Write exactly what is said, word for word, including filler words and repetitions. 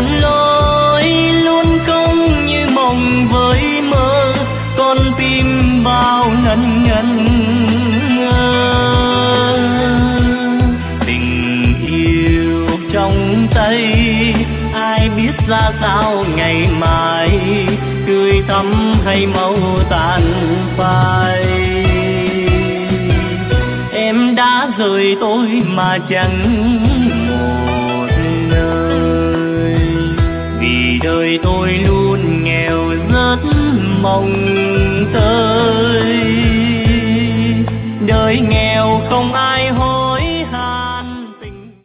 buồn lối luôn không như mộng với mơ, con tim bao ngần ngần ngơ. Tình yêu trong tay ai biết ra sao ngày mai, tươi thắm hay mau tàn phai. Em đã rời tôi mà chẳng một lời, vì đời tôi luôn nghèo rất mong